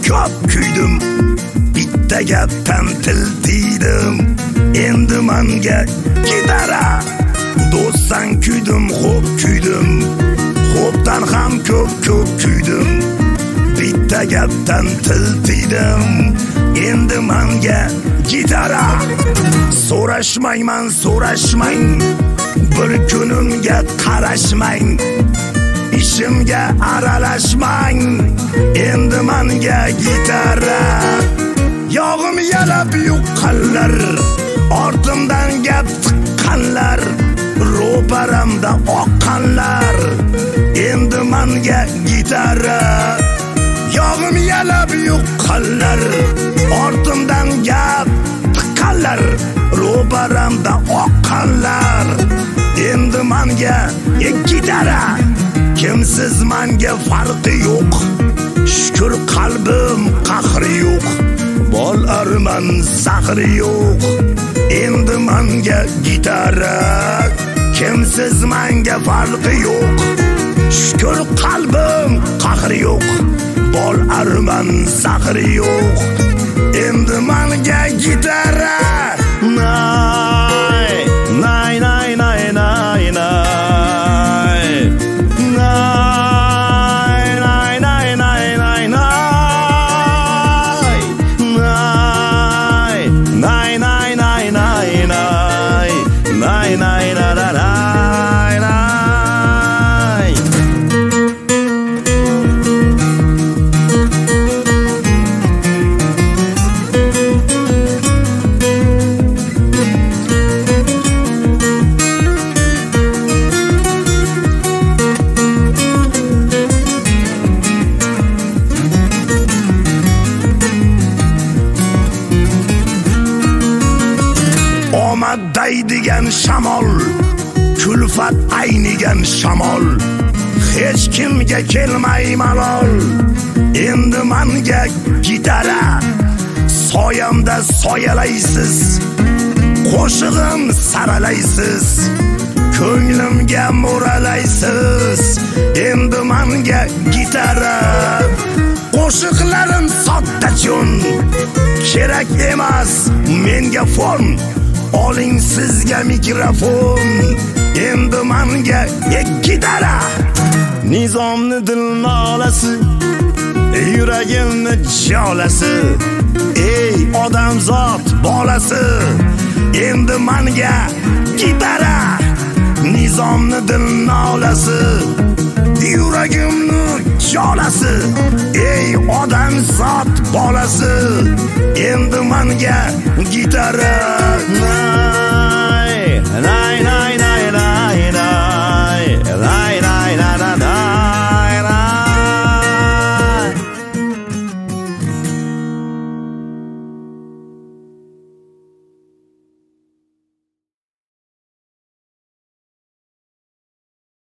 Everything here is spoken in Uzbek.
ko'p kuydim, bitta gapdan til tiydim. Endi menga gitara. Do'stsan kuydim, xo'p kuydim, xo'pdan ham ko'p kuydim. Bitta gapdan til tiydim. Endi menga gitara. So'rashmayman, so'rashmang, bir kunimga qarashmang, ishimga aralashmang. Endi menga gitara. Yog'im yalab yuqqanlar, ortimdan gap tiqqanlar, ro'paramda oqqanlar. Endi menga gitara. Yog'im yalab yuqqanlar, ortimdan gap tiqqanlar, ro'paramda oqqanlar. Endi menga gitara. Kimsiz menga farqi yo'q, shukr qalbim qahri yo'q, bol arman zahri yo'q. Endi menga gitara. Kimsiz menga farqi yo'q, shukr qalbim qahri yo'q, bol arman zahri yo'q. Endi menga gitara. Nay, nay, nay, nay, nay, nay. Daydigan shamol, kulfat aynigan shamol, hech kimga kelmay malol. Endi menga gitara. Soyamda soyalaysiz, qo'shig'im saralaysiz, ko'nglimga mo'ralaysiz. Endi menga gitara. Qo'shiqlarim soddachun, kerak emas menga fon. Oling sizga mikrofon. Endi menga gitara. Nizomni dil nolasi, yuragimni jolasi, ey odamzod bolasi. Endi menga gitara. Nizomni dil nolasi, yuragimni jolasi, ey odamzod bolasi. Endi menga gitara.